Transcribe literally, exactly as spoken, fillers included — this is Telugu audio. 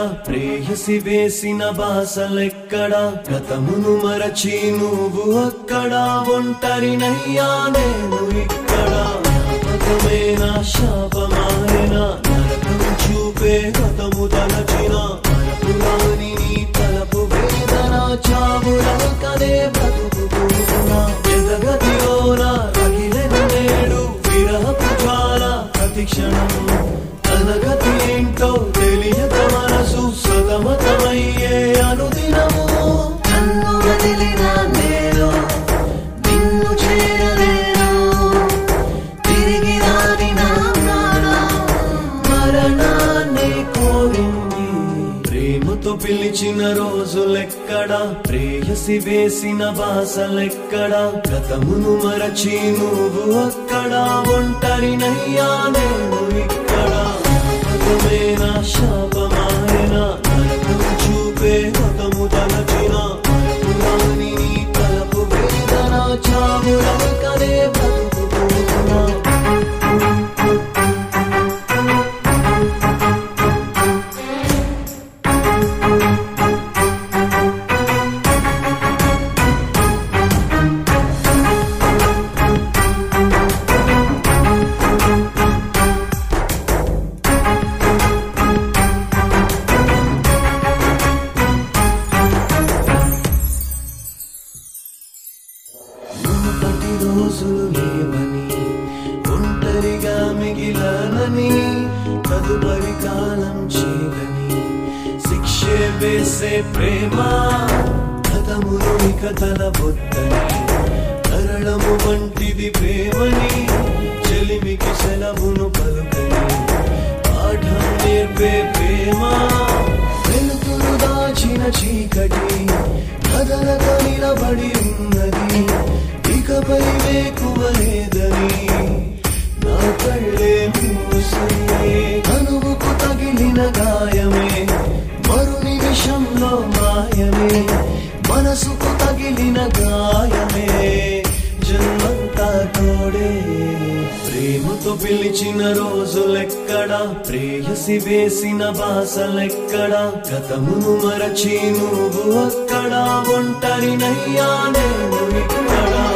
ప్రేయసి వేసిన బాసలెక్కడా గతమును మరచి నువ్వు అక్కడ ఒంటరినయ్యా నేను ఇక్కడ జ్ఞాపకమేనా శాపమాయనా నరకం చూపే గతము తలచిన మరపురాని నీ తలపు వేదన చావులకనే బ్రతుకుతున్నా ఎదగదిలోన రగిలెను నేడు విరహపు జ్వాల ప్రతి క్షణం తనగతి ఏంటో తెలియక మనసు సతమతమయ్యే అనుదినము నన్ను వదిలిన నేను నిన్ను చేరలేను తిరిగి రాని నా ప్రాణం మరణాన్ని కోరింది ప్రేమతో పిలిచిన రోజులెక్కడా ప్రేయసి వేసిన బాసలెక్కడా గతమును మరచి నువ్వు అక్కడ ఒంటరినయ్యా నేను ఇక్కడ జ్ఞాపకమేనా శాపమాయనా నరకం చూపే గతము తలచిన మరపురాని నీ తలపు వేదన చావులకనే బ్రతుకుతున్నా మునుపటి రోజులు లేవని ఒంటరిగా మిగిలానని తదుపరి కాలం చేదని శిక్షే వేసే ప్రేమ గతమును ఇక తలబొద్దని తరళము వంటిది ప్రేమని చెలిమికి సెలవును పలుకని పాఠం నేర్పే ప్రేమ వెలుతురు దాచిన చీకటి కదలక నిలబడి ఉన్నది ఇకపై వేకువలేదని నా కళ్ళే మూసే కనువుకు తగిలిన గాయమే మరు నిమిషంలో మాయమే మనసుకు తగిలిన గాయమే జన్మంతా తోడే ప్రేమతో పిలిచిన రోజులెక్కడా ప్రేయసి వేసిన బాసలెక్కడా గతమును మరచి నువ్వు అక్కడ ఒంటరినయ్యా నేను ఇక్కడ